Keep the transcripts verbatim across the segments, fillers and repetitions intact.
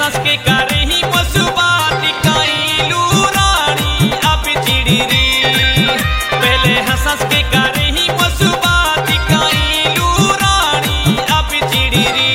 हंस के करही मसुबाती काइलू रानी अब चिड़ी री। पहले हंस हंस के करही मसुबाती काइलू रानी अब चिड़ी री।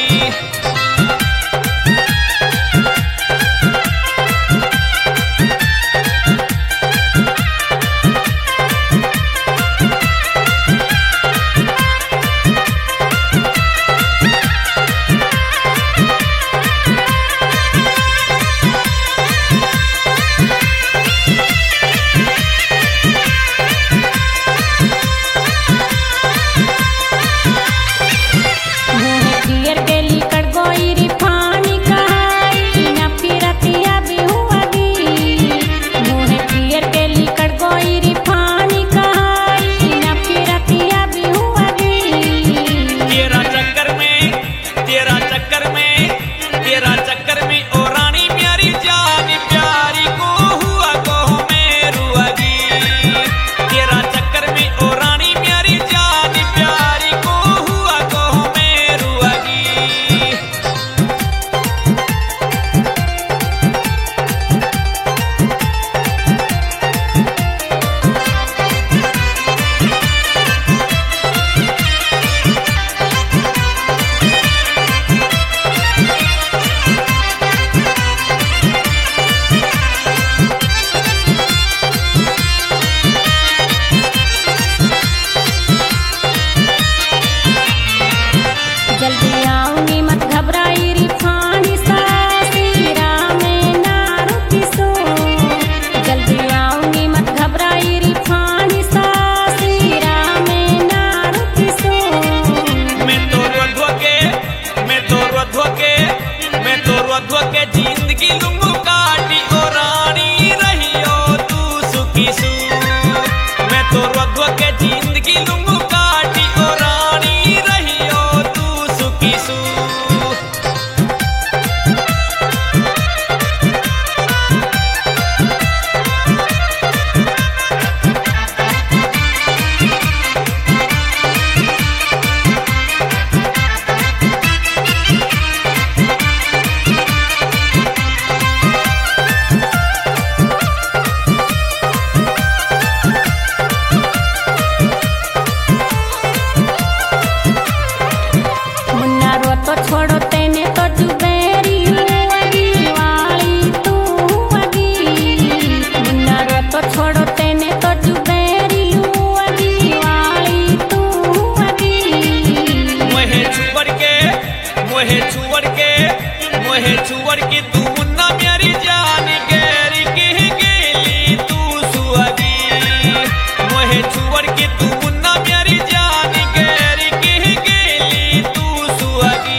जिंदगी लुंगू काटी ओ रानी रहियो तू सुखी सू। मैं तो रघुआ के जिंदगी लुंगू काटी ओ रानी रहियो तू सुखी सू। तो छोड़ो तेने तो जुबेरी अगी वाली तू अगी। मुन्ना रो तो छोड़ो तेने तो जुबेरी अगी वाली तू अगी। मोहे छुवर के मोहे छुवर के मोहे छुवर के तू मुन्ना मेरी जान गैरी के गेली तू सुअगी। मोहे छुवर के तू मुन्ना मेरी जान गैरी के गेली तू सुअगी।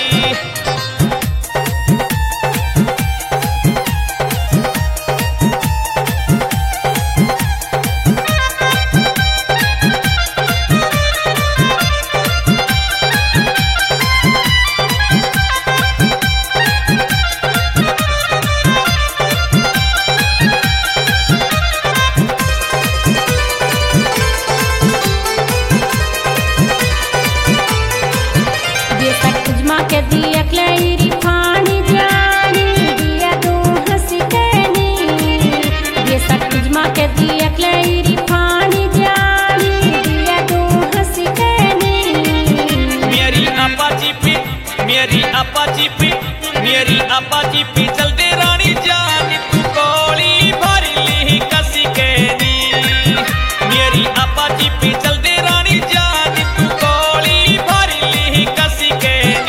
के दिया क्लेरी फानी जानी दिया दो हंसी कहनी। ये सब तुझमा के दिया क्लेरी फानी जानी दिया दो हंसी कहनी। मेरी अपाची पे मेरी अपाची पे मेरी अपाची पे चल दे रानी जानी तू कोली भर ली कसी कहनी। मेरी अपाची पे चल दे रानी जानी तू कोली भर ली कसी कहनी।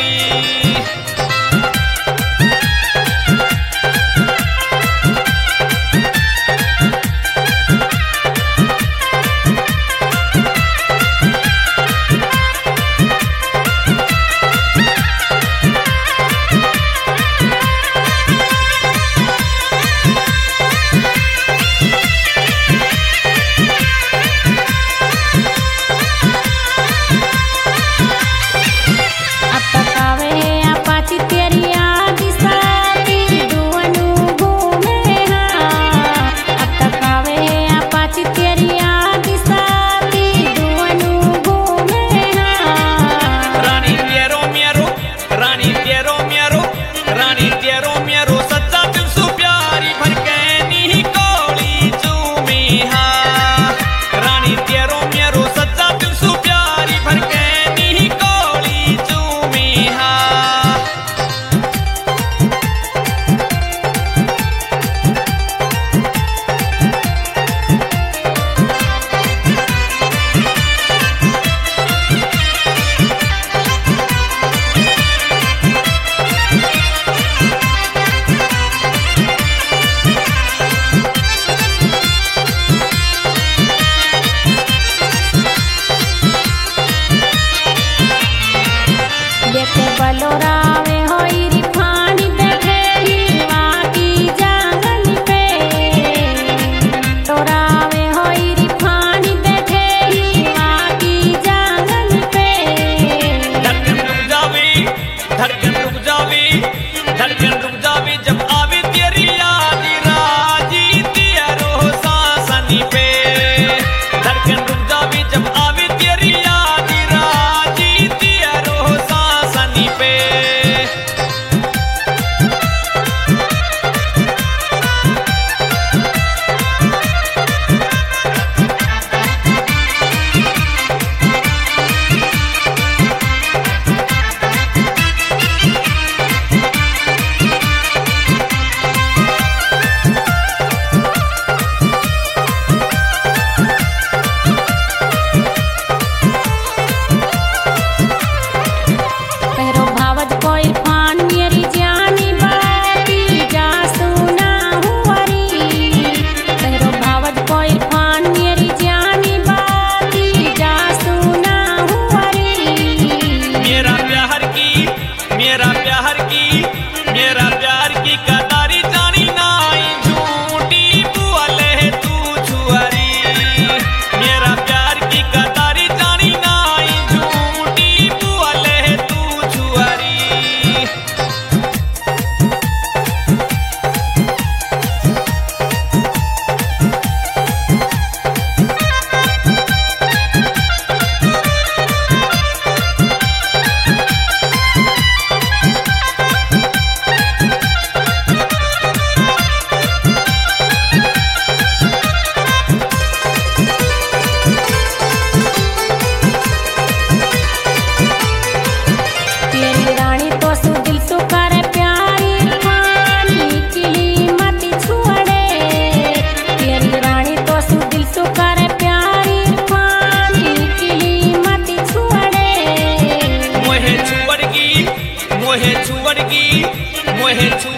मोहे छुअर